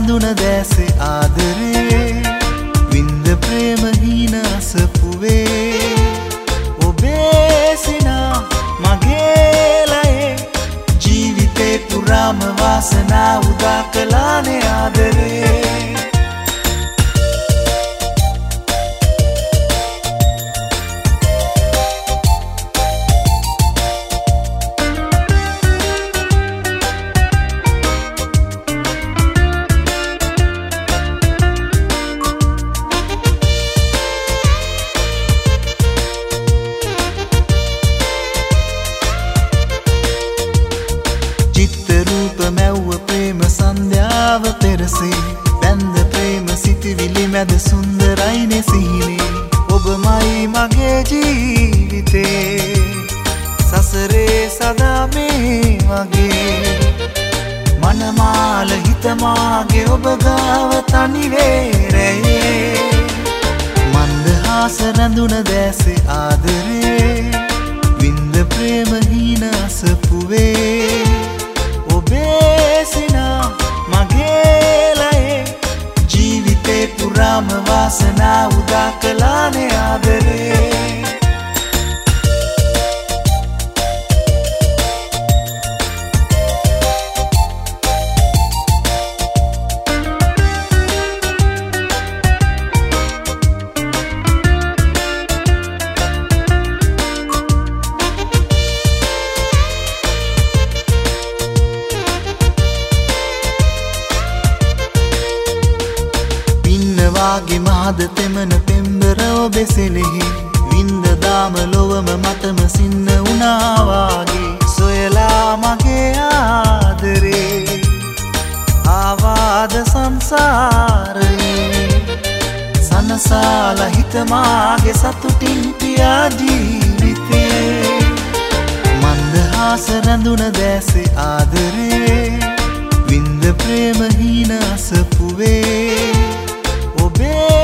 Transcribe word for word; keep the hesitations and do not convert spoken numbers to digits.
රැඳුන දැසේ ආදරේ වින්ද ප්‍රේම හීන අසපුවේ ඔබේ සිනා මගේ ලයේ ජීවිතේ පුරාම වාසනා උදා කළානේ ආදරේ මැව්ව ප්‍රේම සන්ධ්‍යාව පෙරසේ බැන්ද ප්‍රේම සිතිවිලි මැද සුන්දරයිනේ සිහිනේ ඔබමයි මගේ ජීවිතේ සසරේ සදා මේ වගේ මනමාල හිතමාගේ ඔබ ගාව තනිවේරයේ මන්දහාස රැඳුන දැසේ ආදරේ වින්ද ප්‍රේම හීන අසපුවේ ඔබේ සිනා මගේ ලයේ ජීවිතේ පුරාම වාසනා උදා කළානේ ආදරේ වාගේ මහද තෙමන පෙම්බර ඔබේ සෙනෙහි වින්ද දාම ලොවම මතම සින්න වුණා වාගේ සොයලා මගේ ආදරේ ආවාද සංසාරේ සනසාලා හිතමාගේ සතුටින් පියා ජීවිතේ මන්දහාස රැඳුන දැසේ ආදරේ වින්ද ප්‍රේම හීන අසපුවේ ඔබේ